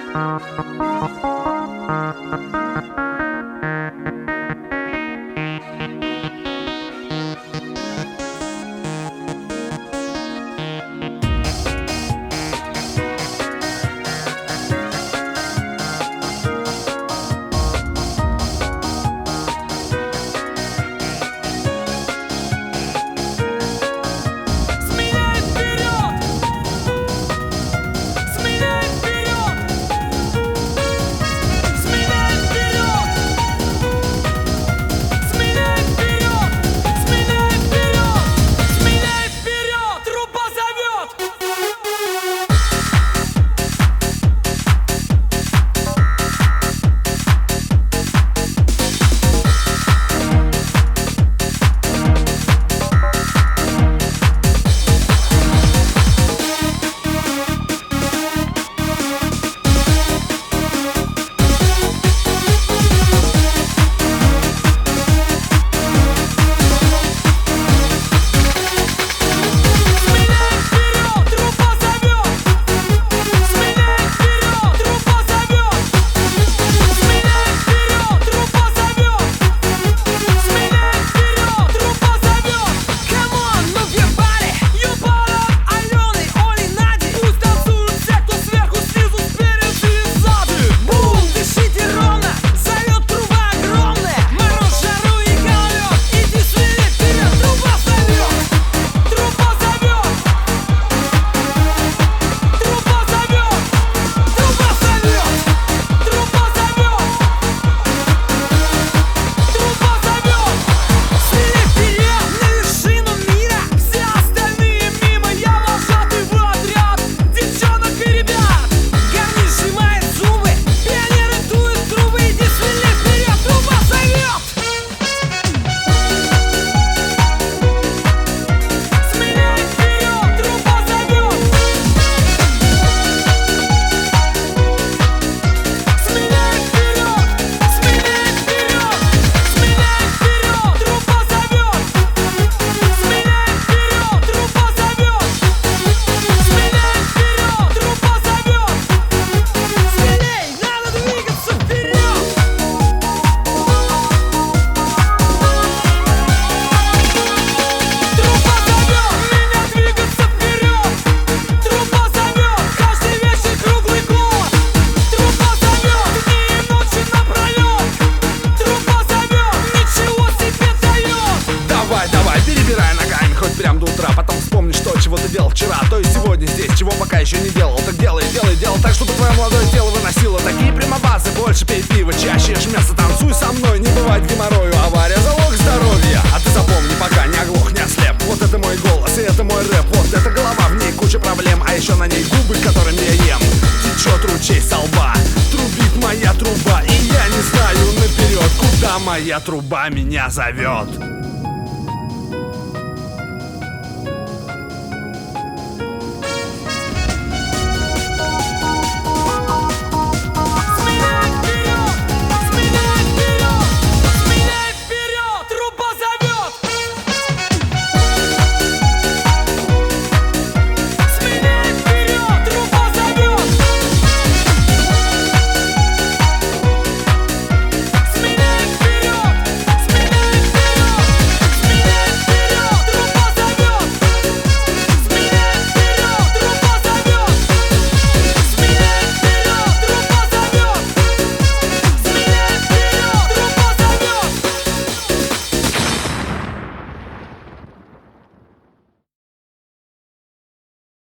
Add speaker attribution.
Speaker 1: чего пока еще не делал. Так делай так, чтобы твое молодое тело выносило такие прямобазы. Больше пей пиво, чаще ешь мясо, танцуй со мной, не бывает геморрою. Авария — залог здоровья. А ты запомни, пока не оглох, не ослеп. Вот это мой голос, и это мой рэп. Вот эта голова, в ней куча проблем. А еще на ней губы, которыми я ем. Течет ручей со лба, трубит моя труба. И я не знаю наперед, куда моя труба меня зовет.